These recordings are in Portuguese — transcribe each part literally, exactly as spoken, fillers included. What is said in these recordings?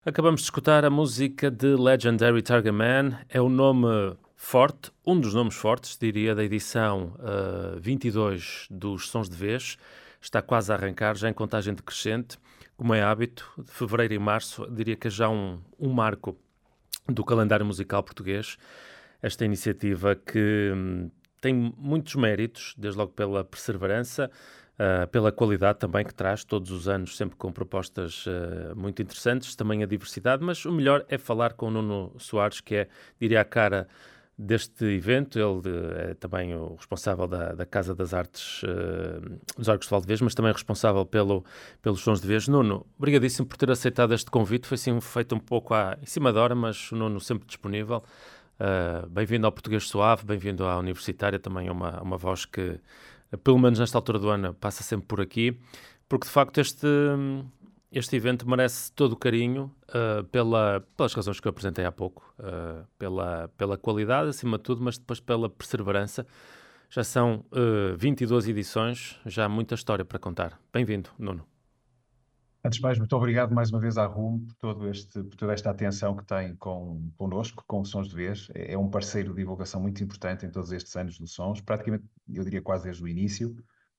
Acabamos de escutar a música de Legendary Target Man. É o nome forte, um dos nomes fortes, diria, da edição uh, vinte e dois dos Sons de Vez. Está quase a arrancar, já em contagem decrescente. Como é hábito, de fevereiro e março, diria que é já um, um marco do calendário musical português. Esta iniciativa que hum, tem muitos méritos, desde logo pela perseverança, Uh, pela qualidade também que traz todos os anos, sempre com propostas uh, muito interessantes, também a diversidade, mas o melhor é falar com o Nuno Soares, que é, diria, a cara deste evento. Ele uh, é também o responsável da, da Casa das Artes uh, dos Arcos de Valdevez, mas também responsável pelo, pelos Sons de Vez. Nuno, obrigadíssimo por ter aceitado este convite. Foi assim feito um pouco à, em cima da hora, mas o Nuno sempre disponível. Uh, bem-vindo ao Português Suave, bem-vindo à Universitária, também é uma, uma voz que pelo menos nesta altura do ano, passa sempre por aqui, porque de facto este, este evento merece todo o carinho uh, pela, pelas razões que eu apresentei há pouco, uh, pela, pela qualidade acima de tudo, mas depois pela perseverança. Já são uh, vinte e duas edições, já há muita história para contar. Bem-vindo, Nuno. Antes de mais, muito obrigado mais uma vez à R U M por, todo este, por toda esta atenção que tem com, connosco, com os Sons de Vez. É, é um parceiro de divulgação muito importante em todos estes anos dos Sons, praticamente, eu diria quase desde o início,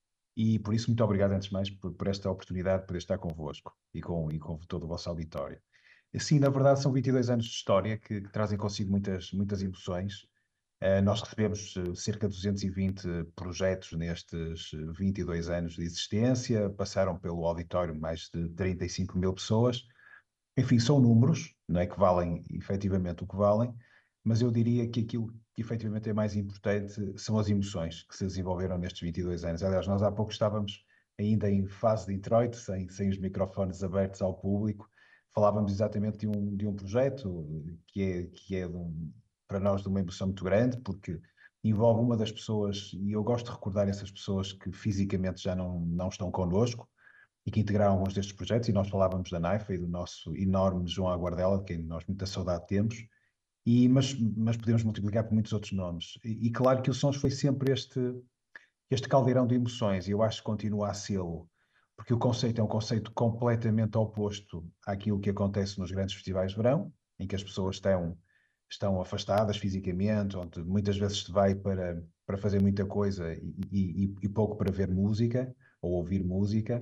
e por isso muito obrigado antes de mais por, por esta oportunidade de poder estar convosco e com, e com todo o vosso auditório. Sim, na verdade são vinte e dois anos de história que, que trazem consigo muitas, muitas emoções. Uh, nós recebemos uh, cerca de duzentos e vinte projetos nestes uh, vinte e dois anos de existência, passaram pelo auditório mais de trinta e cinco mil pessoas. Enfim, são números, não é que valem efetivamente o que valem, mas eu diria que aquilo que efetivamente é mais importante são as emoções que se desenvolveram nestes vinte e dois anos. Aliás, nós há pouco estávamos ainda em fase de introito, sem, sem os microfones abertos ao público, falávamos exatamente de um, de um projeto que é, que é de um, para nós de uma emoção muito grande, porque envolve uma das pessoas, e eu gosto de recordar essas pessoas que fisicamente já não, não estão connosco, e que integraram alguns destes projetos, e nós falávamos da Naifa e do nosso enorme João Aguardela, de quem nós muita saudade temos, e, mas, mas podemos multiplicar por muitos outros nomes. E, e claro que o Sons foi sempre este, este caldeirão de emoções, e eu acho que continua a sê-lo, porque o conceito é um conceito completamente oposto àquilo que acontece nos grandes festivais de verão, em que as pessoas estão, estão afastadas fisicamente, onde muitas vezes se vai para, para fazer muita coisa e, e, e pouco para ver música, ou ouvir música.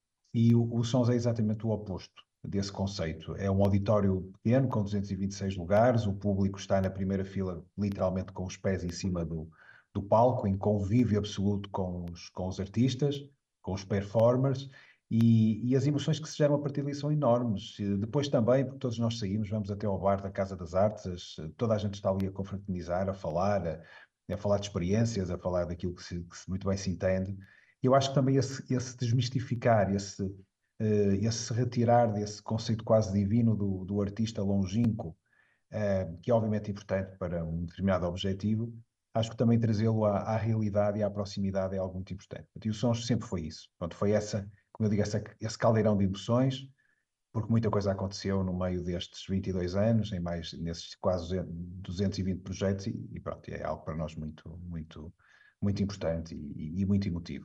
E o, o Sons é exatamente o oposto desse conceito. É um auditório pequeno, com duzentos e vinte e seis lugares, o público está na primeira fila, literalmente com os pés em cima do, do palco, em convívio absoluto com os, com os artistas, com os performers, e, e as emoções que se geram a partir dali são enormes. E depois também, porque todos nós saímos, vamos até ao bar da Casa das Artes, as, toda a gente está ali a confraternizar, a falar, a, a falar de experiências, a falar daquilo que, se, que se muito bem se entende. Eu acho que também esse, esse desmistificar, esse, uh, esse retirar desse conceito quase divino do, do artista longínquo, uh, que é obviamente importante para um determinado objetivo, acho que também trazê-lo à, à realidade e à proximidade é algo muito importante. E o Sons sempre foi isso. Pronto, foi essa, como eu digo, essa, esse caldeirão de emoções, porque muita coisa aconteceu no meio destes vinte e dois anos, em mais, nesses quase duzentos e vinte projetos, e, e pronto, é algo para nós muito, muito, muito importante e, e muito emotivo.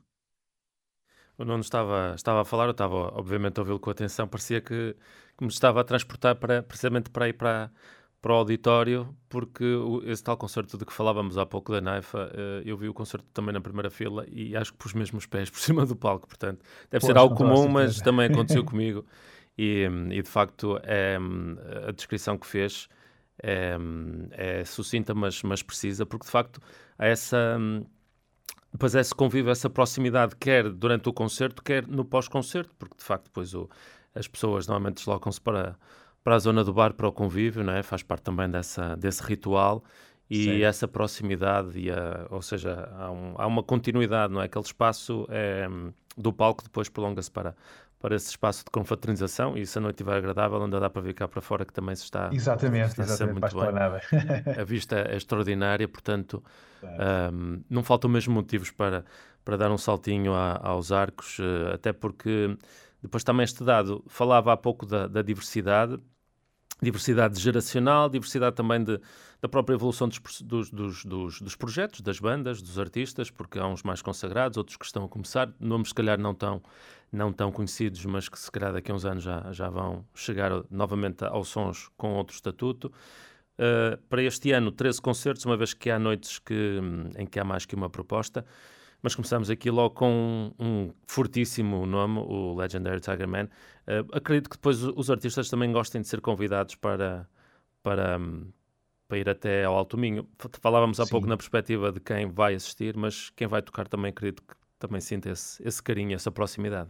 O Nuno estava, estava a falar, eu estava obviamente a ouvi-lo com atenção, parecia que, que me estava a transportar para, precisamente para ir para, para o auditório, porque o, esse tal concerto de que falávamos há pouco da Naifa, uh, eu vi o concerto também na primeira fila e acho que pus mesmo os pés por cima do palco, portanto, deve ser Pois, algo com toda a comum, mas certeza. também aconteceu comigo e, e de facto é, a descrição que fez é, é sucinta, mas, mas precisa, porque de facto há essa... Depois esse convívio, essa proximidade, quer durante o concerto, quer no pós-concerto, porque de facto depois o, as pessoas normalmente deslocam-se para, para a zona do bar, para o convívio, não é? Faz parte também dessa, desse ritual e Certo. essa proximidade, e a, ou seja, há, um, há uma continuidade, não é? Aquele espaço é, do palco depois prolonga-se para, para esse espaço de confraternização e se a noite estiver agradável ainda dá para vir cá para fora que também se está, Exatamente, está sempre exatamente, para a muito bem. esplanada. A vista é extraordinária, portanto, Certo. um, não faltam mesmo motivos para, para dar um saltinho a, aos arcos, uh, até porque depois também este dado, falava há pouco da, da diversidade, diversidade geracional, diversidade também de, da própria evolução dos, dos, dos, dos, dos projetos, das bandas, dos artistas, porque há uns mais consagrados, outros que estão a começar, nomes se calhar não tão, não tão conhecidos, mas que se calhar daqui a uns anos já, já vão chegar novamente aos sons com outro estatuto. Uh, para este ano, treze concertos, uma vez que há noites que, em que há mais que uma proposta, mas começamos aqui logo com um, um fortíssimo nome, o Legendary Tiger Man. Uh, acredito que depois os artistas também gostem de ser convidados para, para, um, para ir até ao Alto Minho. Falávamos há pouco Sim. na perspectiva de quem vai assistir, mas quem vai tocar também acredito que também sinta esse, esse carinho, essa proximidade.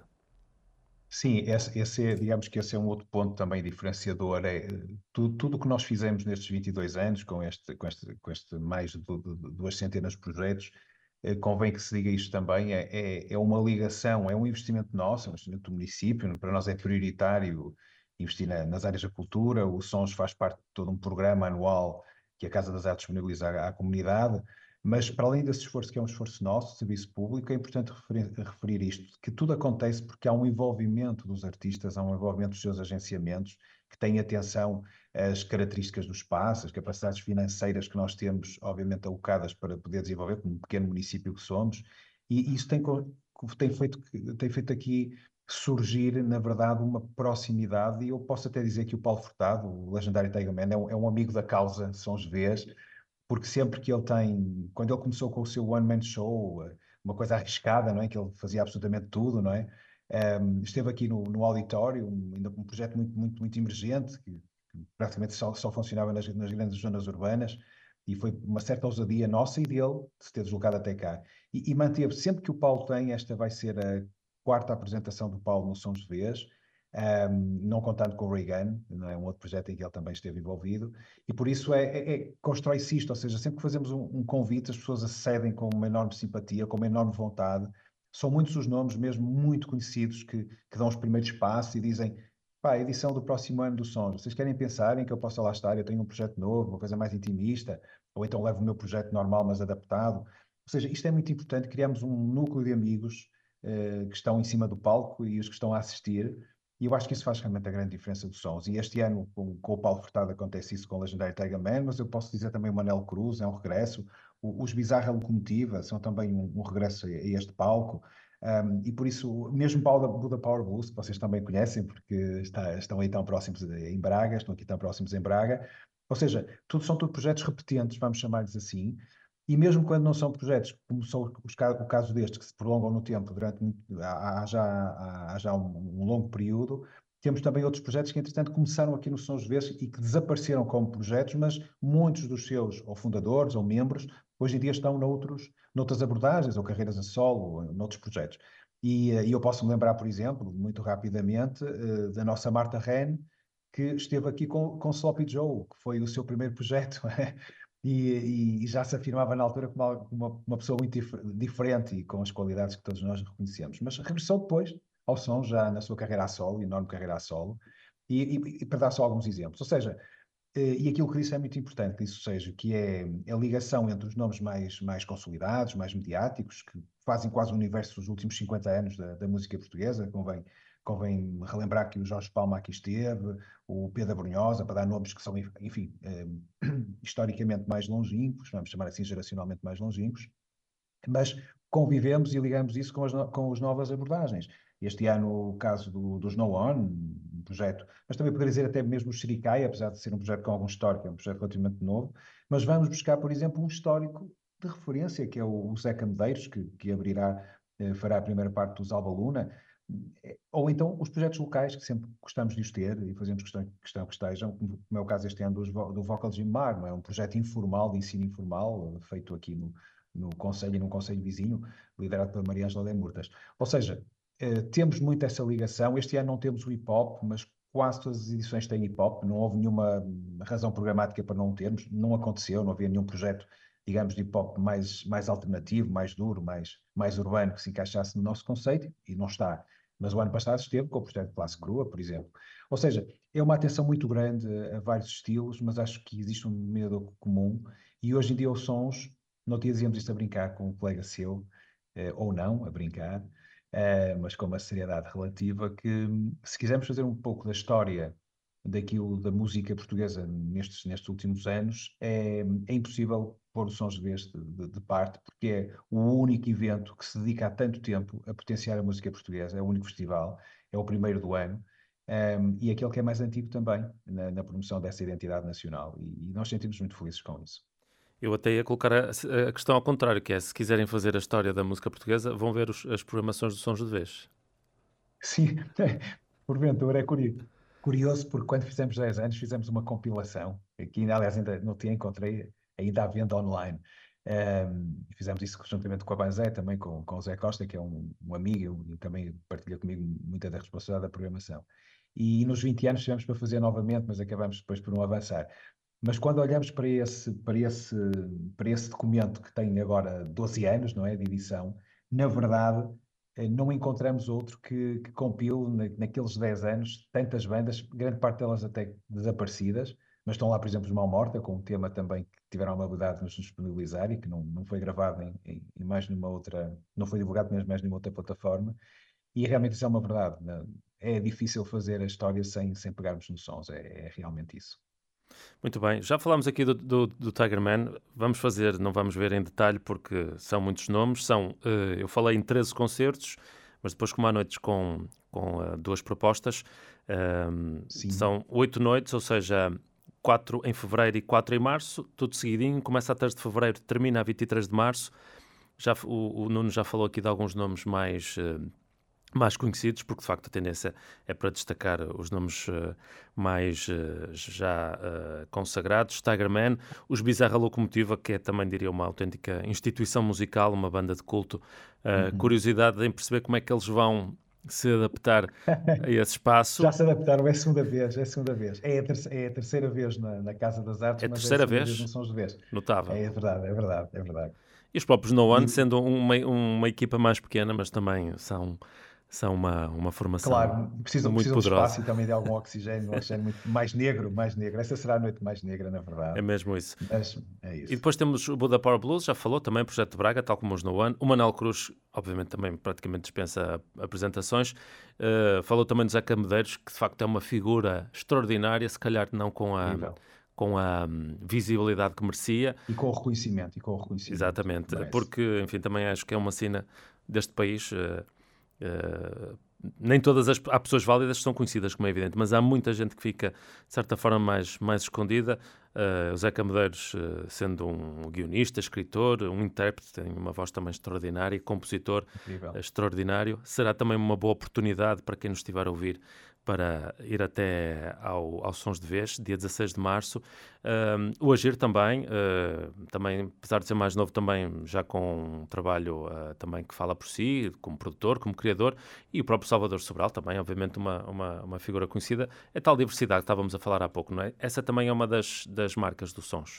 Sim, esse, esse é, digamos que esse é um outro ponto também diferenciador. É, tudo, tudo o que nós fizemos nestes vinte e dois anos, com este, com este, com este mais de, de- de duas centenas de projetos, eh, convém que se diga isto também, é, é, é uma ligação, é um investimento nosso, é um investimento do município, para nós é prioritário investir na- nas áreas da cultura, o Sons faz parte de todo um programa anual que a Casa das Artes disponibiliza à, à comunidade. Mas, para além desse esforço, que é um esforço nosso, de serviço público, é importante referir, referir isto, que tudo acontece porque há um envolvimento dos artistas, há um envolvimento dos seus agenciamentos, que têm atenção às características do espaço, as capacidades financeiras que nós temos, obviamente, alocadas para poder desenvolver, como um pequeno município que somos, e isso tem, tem feito, tem feito aqui surgir, na verdade, uma proximidade, e eu posso até dizer que o Paulo Furtado, o legendário Tiger Man, é um, é um amigo da causa São José, porque sempre que ele tem, quando ele começou com o seu one-man show, eh, uma coisa arriscada, não é? Que ele fazia absolutamente tudo, não é? Um, esteve aqui no, no auditório, um, ainda com um projeto muito, muito, muito emergente, que, que praticamente só, só funcionava nas, nas grandes zonas urbanas, e foi uma certa ousadia nossa e dele de se ter deslocado até cá. E, e manteve, sempre que o Paulo tem, esta vai ser a quarta apresentação do Paulo no São José, um, não contando com o Reagan, não é um outro projeto em que ele também esteve envolvido, e por isso é, é, é constrói-se isto, ou seja, sempre que fazemos um, um convite, as pessoas acedem com uma enorme simpatia, com uma enorme vontade. São muitos os nomes, mesmo muito conhecidos, que, que dão os primeiros passos e dizem: pá, a edição do próximo ano do Sons, vocês querem pensar em que eu possa lá estar? Eu tenho um projeto novo, uma coisa mais intimista, ou então levo o meu projeto normal, mas adaptado. Ou seja, isto é muito importante, criamos um núcleo de amigos eh, que estão em cima do palco e os que estão a assistir, e eu acho que isso faz realmente a grande diferença dos sons. E este ano, com, com o Paulo Furtado, acontece isso com o Legendary Tiger Man, mas eu posso dizer também o Manel Cruz, é um regresso. O, os Bizarra Locomotiva são também um, um regresso a, a este palco. Um, e por isso, mesmo Paula Buda Power Blues, que vocês também conhecem, porque está, estão aí tão próximos em Braga, estão aqui tão próximos em Braga. Ou seja, tudo, são tudo projetos repetentes, vamos chamar-lhes assim, e mesmo quando não são projetos, como são os, o caso destes, que se prolongam no tempo durante muito, há, há já, há, há já um, um longo período, temos também outros projetos que, entretanto, começaram aqui no São José e que desapareceram como projetos, mas muitos dos seus, ou fundadores, ou membros, hoje em dia estão noutros, noutras abordagens, ou carreiras a solo, ou noutros projetos. E, e eu posso me lembrar, por exemplo, muito rapidamente, uh, da nossa Marta Ren, que esteve aqui com, com Sloppy Joe, que foi o seu primeiro projeto. E, e, já se afirmava na altura como uma, uma, uma pessoa muito dif diferente e com as qualidades que todos nós reconhecemos. Mas regressou depois ao som, já na sua carreira a solo, enorme carreira a solo, e, e, e para dar só alguns exemplos. Ou seja, eh, e aquilo que disse é muito importante que isso seja, que é a ligação entre os nomes mais, mais consolidados, mais mediáticos, que fazem quase o universo dos últimos cinquenta anos da, da música portuguesa. Convém, convém relembrar que o Jorge Palma aqui esteve, o Pedro Brunhosa, para dar nomes que são, enfim, eh, historicamente mais longínquos, vamos chamar assim, geracionalmente mais longínquos, mas convivemos e ligamos isso com as, no, com as novas abordagens. Este ano, o caso do, do Snow On, um projeto, mas também poderia dizer até mesmo o Shirikai, apesar de ser um projeto com algum histórico, é um projeto relativamente novo, mas vamos buscar, por exemplo, um histórico de referência, que é o, o Zeca Medeiros, que, que abrirá, eh, fará a primeira parte dos Alba Luna, ou então os projetos locais, que sempre gostamos de os ter e fazemos questão, questão que estejam, como é o caso este ano dos, do Vocal Gym Mar, não é? Um projeto informal, de ensino informal, feito aqui no, no Conselho e num Conselho vizinho, liderado pela Maria Ângela de Murtas. Ou seja, eh, temos muito essa ligação. Este ano não temos o hip-hop, mas quase todas as edições têm hip-hop. Não houve nenhuma razão programática para não termos. Não aconteceu, não havia nenhum projeto, digamos, de hip-hop mais, mais alternativo, mais duro, mais, mais urbano, que se encaixasse no nosso conceito, e não está. Mas o ano passado esteve com o projeto de Classe Crua, por exemplo. Ou seja, é uma atenção muito grande a, a vários estilos, mas acho que existe um denominador comum, e hoje em dia os sons, não te dizíamos isto a brincar com um colega seu, eh, ou não, a brincar, eh, mas com uma seriedade relativa, que se quisermos fazer um pouco da história daquilo da música portuguesa nestes, nestes últimos anos, é, é impossível pôr os Sons de Vez de, de- de parte, porque é o único evento que se dedica há tanto tempo a potenciar a música portuguesa, é o único festival, é o primeiro do ano, um, e aquele que é mais antigo também na, na promoção dessa identidade nacional, e, e nós sentimos muito felizes com isso. Eu até ia colocar a, a questão ao contrário, que é, se quiserem fazer a história da música portuguesa, vão ver os- as programações do Sons de Vez. Sim, porventura é curio- curioso, porque quando fizemos dez anos, fizemos uma compilação, que ainda, aliás, ainda não tinha encontrei, ainda à venda online. Um, e fizemos isso juntamente com a Banzé, também com, com o Zé Costa, que é um, um amigo e também partilha comigo muita da responsabilidade da programação. E nos vinte anos tivemos para fazer novamente, mas acabamos depois por não avançar. Mas quando olhamos para esse, para esse, para esse documento que tem agora doze anos, não é, de edição, na verdade eh, não encontramos outro que, que compile na, naqueles dez anos tantas bandas, grande parte delas até desaparecidas, mas estão lá, por exemplo, os Mal Morta, com um tema também que tiveram a amabilidade de nos disponibilizar e que não, não foi gravado em, em, em mais nenhuma outra, não foi divulgado mesmo mais nenhuma outra plataforma. E realmente isso é uma verdade, né? É difícil fazer a história sem, sem pegarmos nos sons, é, é realmente isso. Muito bem, já falámos aqui do, do, do Tiger Man, vamos fazer, não vamos ver em detalhe porque são muitos nomes, são, eh, eu falei em treze concertos, mas depois como há noites com, com eh, duas propostas, ehm, Sim. são oito noites, ou seja, quatro em fevereiro e quatro em março, tudo seguidinho, começa a três de fevereiro, termina a vinte e três de março, já, f- o, o Nuno já falou aqui de alguns nomes mais... eh, mais conhecidos, porque de facto a tendência é para destacar os nomes eh, mais eh, já eh, consagrados. Tiger Man, os Bizarra Locomotiva, que é também, diria, uma autêntica instituição musical, uma banda de culto. Eh, Uhum. curiosidade em perceber como é que eles vão se adaptar a esse Já espaço. se adaptaram, é a segunda vez, é a segunda vez. É a, terce- é a terceira vez na, na Casa das Artes, É a mas é a terceira segunda vez no vez, São José. notável. É verdade, é verdade, é verdade. E os próprios No One, E, sendo uma, uma equipa mais pequena, mas também são, são uma, uma formação claro, precisam, muito precisam de espaço poderosa. e também de algum oxigênio, um oxigênio muito mais negro, mais negro. Essa será a noite mais negra, na É verdade. mesmo isso. Mas é E isso. depois temos o Buda Power Blues, já falou também, Projeto de Braga, tal como os No One. O Manel Cruz, obviamente, também praticamente dispensa apresentações. Uh, falou também do Zeca Medeiros, que de facto é uma figura extraordinária, se calhar não com a, Incrível. com a hum, visibilidade que merecia. E com o reconhecimento, e com o reconhecimento que Exatamente, merece. porque, enfim, também acho que é uma cena deste país. Uh, uh, nem todas as há pessoas válidas que são conhecidas, como é evidente, mas há muita gente que fica, de certa forma, mais, mais escondida. Uh, o Zeca Medeiros, uh, sendo um guionista, escritor, um intérprete, tem uma voz também extraordinária, compositor uh, Incrível. extraordinário. Será também uma boa oportunidade para quem nos estiver a ouvir para ir até ao, ao Sons de Vez, dia dezasseis de março. Um, o Agir também, uh, também, apesar de ser mais novo, também já com um trabalho uh, também que fala por si, como produtor, como criador, e o próprio Salvador Sobral também, obviamente uma, uma, uma figura conhecida. É tal diversidade que estávamos a falar há pouco, não é? Essa também é uma das, das marcas dos Sons.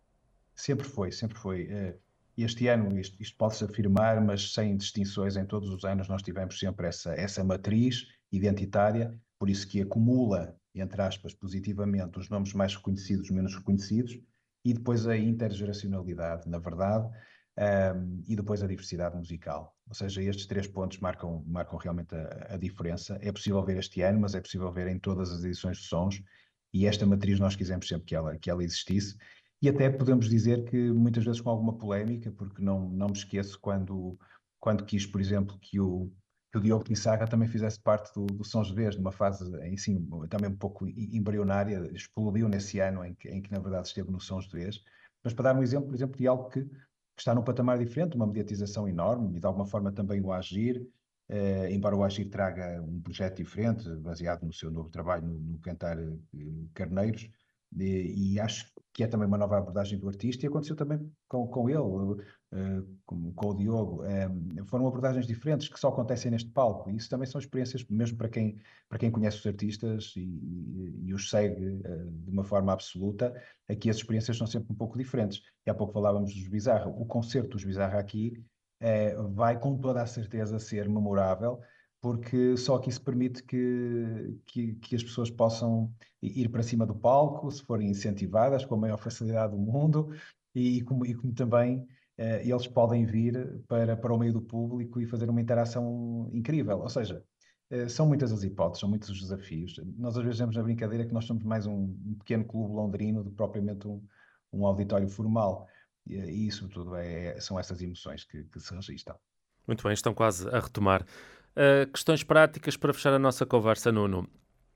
Sempre foi, sempre foi. Eh, Este ano, isto, isto pode-se afirmar, mas sem distinções, em todos os anos nós tivemos sempre essa, essa matriz identitária, por isso que acumula, entre aspas, positivamente os nomes mais reconhecidos, menos reconhecidos, e depois a intergeracionalidade, na verdade, ehm, e depois a diversidade musical. Ou seja, estes três pontos marcam, marcam realmente a, a diferença. É possível ver este ano, mas é possível ver em todas as edições de Sons, e esta matriz nós quisemos sempre que ela, que ela existisse. E até podemos dizer que muitas vezes com alguma polémica, porque não, não me esqueço quando, quando quis, por exemplo, que o, que o Diogo Pissarra também fizesse parte do, do São José, numa fase em si, também um pouco embrionária, explodiu nesse ano em que, em que na verdade esteve no São José. Mas para dar um exemplo, por exemplo, de algo que, que está num patamar diferente, uma mediatização enorme, e de alguma forma também o Agir, eh, embora o Agir traga um projeto diferente, baseado no seu novo trabalho no, no Cantar eh, Carneiros, e, e acho que é também uma nova abordagem do artista, e aconteceu também com, com ele, eh, com, com o Diogo. Eh, foram abordagens diferentes que só acontecem neste palco, e isso também são experiências, mesmo para quem, para quem conhece os artistas e, e, e os segue eh, de uma forma absoluta, aqui as experiências são sempre um pouco diferentes. E há pouco falávamos dos Bizarra. O concerto dos Bizarra aqui eh, vai com toda a certeza ser memorável, porque só aqui se permite que, que, que as pessoas possam ir para cima do palco, se forem incentivadas com a maior facilidade do mundo, e como, e como também eh, eles podem vir para, para o meio do público e fazer uma interação incrível. Ou seja, Eh, São muitas as hipóteses, são muitos os desafios. Nós às vezes temos na brincadeira que nós somos mais um, um pequeno clube londrino do que propriamente um, um auditório formal. E, e isso tudo é, são essas emoções que, que se registram. Muito bem, estão quase a retomar. Uh, questões práticas para fechar a nossa conversa, Nuno.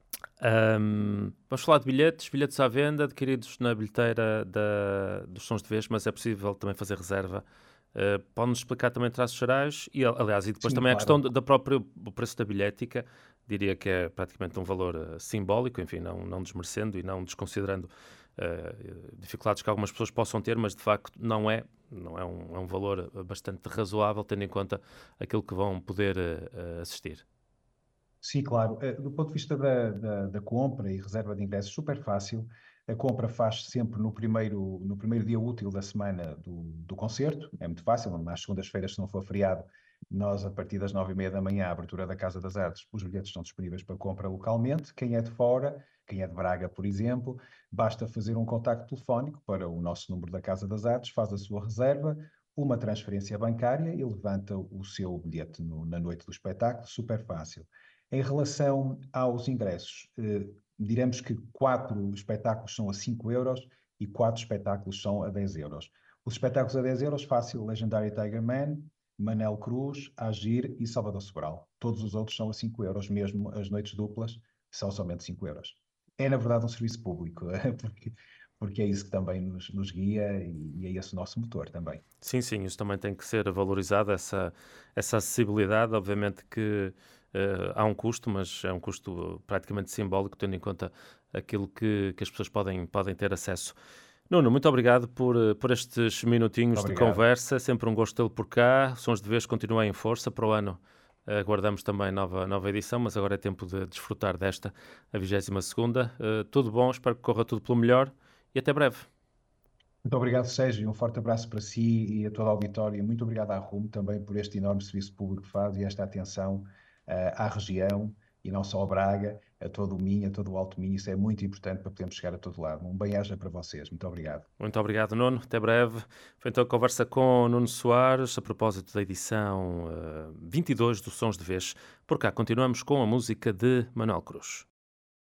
Um, vamos falar de bilhetes, bilhetes à venda, adquiridos na bilheteira da, dos Sons de Vez, mas é possível também fazer reserva. Uh, Pode-nos explicar também traços gerais e, aliás, e depois Sim, também a questão claro. da própria o preço da bilhética. Diria que é praticamente um valor uh, simbólico, enfim, não, não desmerecendo e não desconsiderando uh, dificuldades que algumas pessoas possam ter, mas de facto não é, não é um, é um valor bastante razoável, tendo em conta aquilo que vão poder uh, assistir. Sim, claro. Eh, Do ponto de vista da, da, da compra e reserva de ingressos, super fácil. A compra faz sempre no primeiro, no primeiro dia útil da semana do, do concerto. É muito fácil, às segundas-feiras, se não for feriado, nós, a partir das nove e meia da manhã, à abertura da Casa das Artes, os bilhetes estão disponíveis para compra localmente. Quem é de fora, quem é de Braga, por exemplo, basta fazer um contacto telefónico para o nosso número da Casa das Artes, faz a sua reserva, uma transferência bancária e levanta o seu bilhete no- na noite do espetáculo. Super fácil. Em relação aos ingressos, eh, diremos que quatro espetáculos são a cinco euros e quatro espetáculos são a dez euros. Os espetáculos a dez euros, fácil, Legendary Tiger Man, Manel Cruz, Agir e Salvador Sobral. Todos os outros são a cinco euros, mesmo as noites duplas são somente cinco euros. É, na verdade, um serviço público, porque, porque é isso que também nos, nos guia e, e é esse o nosso motor também. Sim, sim, isso também tem que ser valorizado, essa, essa acessibilidade. Obviamente que eh, há um custo, mas é um custo praticamente simbólico, tendo em conta aquilo que, que as pessoas podem, podem ter acesso. Nuno, muito obrigado por, eh, por estes Muito minutinhos de obrigado. conversa. É sempre um gosto tê-lo por cá. Sons de Vez continuam em força. Para o ano eh, aguardamos também nova, nova edição, mas agora é tempo de desfrutar desta, a vigésima segunda. Eh, tudo bom, espero que corra tudo pelo melhor e até breve. Muito obrigado, Sérgio, e um forte abraço para si e a toda a auditória. Muito obrigado à RUM também por este enorme serviço público que faz e esta atenção eh, à região e não só a Braga, a todo o Minho, a todo o Alto Minho. Isso é muito importante para podermos chegar a todo lado. Um bem-aja para vocês. Muito obrigado. Muito obrigado, Nuno. Até breve. Foi então a conversa com o Nuno Soares a propósito da edição uh, vinte e dois do Sons de Vez. Por cá continuamos com a música de Manuel Cruz.